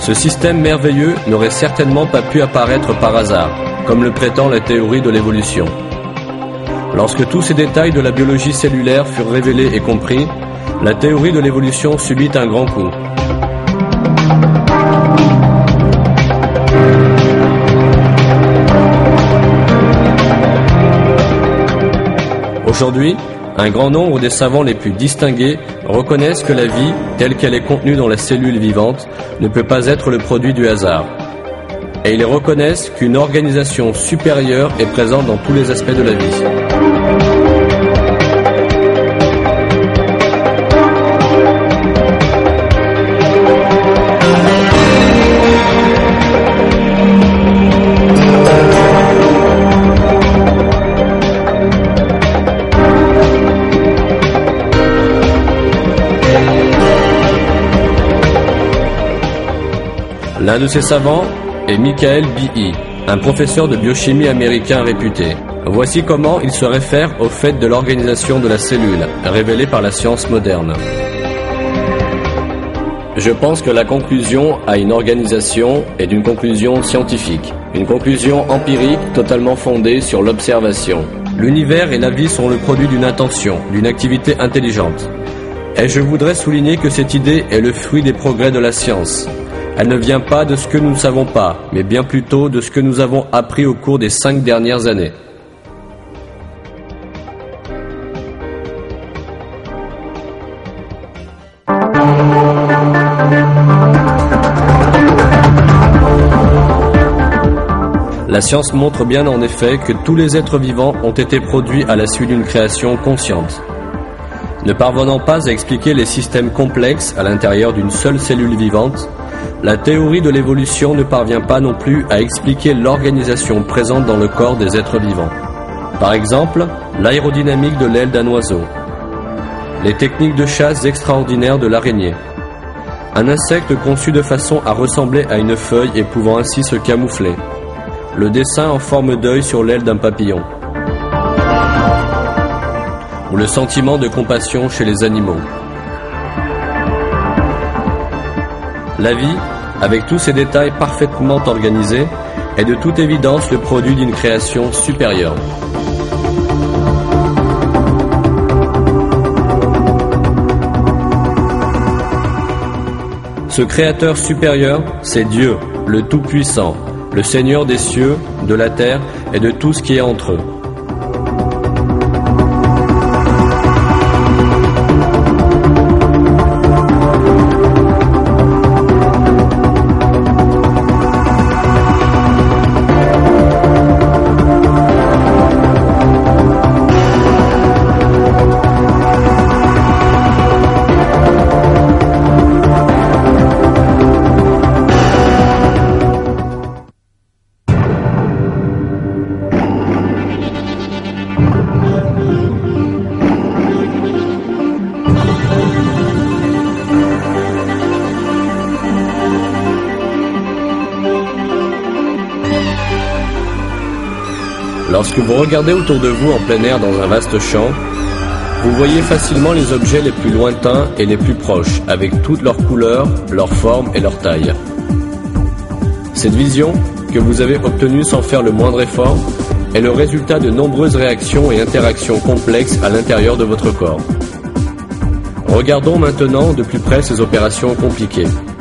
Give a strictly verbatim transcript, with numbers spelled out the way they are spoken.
Ce système merveilleux n'aurait certainement pas pu apparaître par hasard, comme le prétend la théorie de l'évolution. Lorsque tous ces détails de la biologie cellulaire furent révélés et compris, la théorie de l'évolution subit un grand coup. Aujourd'hui, un grand nombre des savants les plus distingués reconnaissent que la vie, telle qu'elle est contenue dans la cellule vivante, ne peut pas être le produit du hasard. Et ils reconnaissent qu'une organisation supérieure est présente dans tous les aspects de la vie. L'un de ces savants est Michael Behe, un professeur de biochimie américain réputé. Voici comment il se réfère au fait de l'organisation de la cellule, révélée par la science moderne. Je pense que la conclusion à une organisation est une conclusion scientifique, une conclusion empirique totalement fondée sur l'observation. L'univers et la vie sont le produit d'une intention, d'une activité intelligente. Et je voudrais souligner que cette idée est le fruit des progrès de la science. Elle ne vient pas de ce que nous ne savons pas, mais bien plutôt de ce que nous avons appris au cours des cinq dernières années. La science montre bien en effet que tous les êtres vivants ont été produits à la suite d'une création consciente. Ne parvenant pas à expliquer les systèmes complexes à l'intérieur d'une seule cellule vivante, la théorie de l'évolution ne parvient pas non plus à expliquer l'organisation présente dans le corps des êtres vivants. Par exemple, l'aérodynamique de l'aile d'un oiseau, les techniques de chasse extraordinaires de l'araignée, un insecte conçu de façon à ressembler à une feuille et pouvant ainsi se camoufler, le dessin en forme d'œil sur l'aile d'un papillon, ou le sentiment de compassion chez les animaux. La vie, avec tous ces détails parfaitement organisés, est de toute évidence le produit d'une création supérieure. Ce créateur supérieur, c'est Dieu, le Tout-Puissant, le Seigneur des cieux, de la terre et de tout ce qui est entre eux. Lorsque vous regardez autour de vous en plein air dans un vaste champ, vous voyez facilement les objets les plus lointains et les plus proches, avec toutes leurs couleurs, leurs formes et leur taille. Cette vision, que vous avez obtenue sans faire le moindre effort, est le résultat de nombreuses réactions et interactions complexes à l'intérieur de votre corps. Regardons maintenant de plus près ces opérations compliquées.